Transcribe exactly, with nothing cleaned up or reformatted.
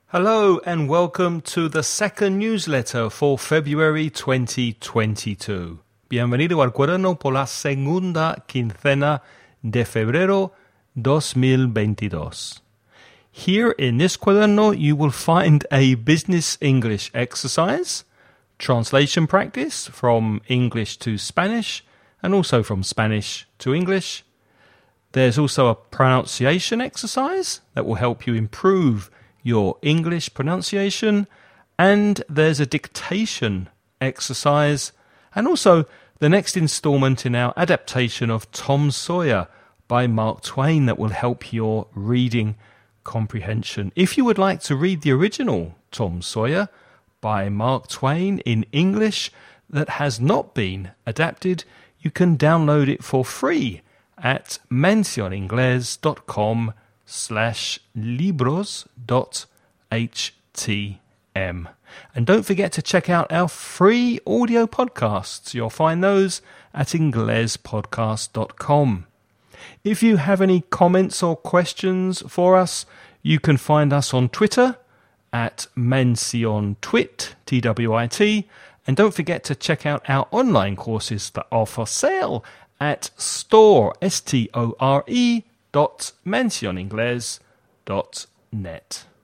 Hello and welcome to the second newsletter for February twenty twenty-two. Bienvenido al cuaderno por la segunda quincena de febrero dos mil veintidós. Here in this cuaderno you will find a business English exercise, translation practice from English to Spanish and also from Spanish to English. There's also a pronunciation exercise that will help you improve your English pronunciation, and there's a dictation exercise, and also the next installment in our adaptation of Tom Sawyer by Mark Twain that will help your reading comprehension. If you would like to read the original Tom Sawyer by Mark Twain in English that has not been adapted, you can download it for free at mencioningles.com slash libros dot htm. And don't forget to check out our free audio podcasts. You'll find those at ingles podcast dot com. If you have any comments or questions for us, you can find us on Twitter at menciontwit, T W I T, and don't forget to check out our online courses that are for sale at store, S T O R E, dot mencioningles dot net.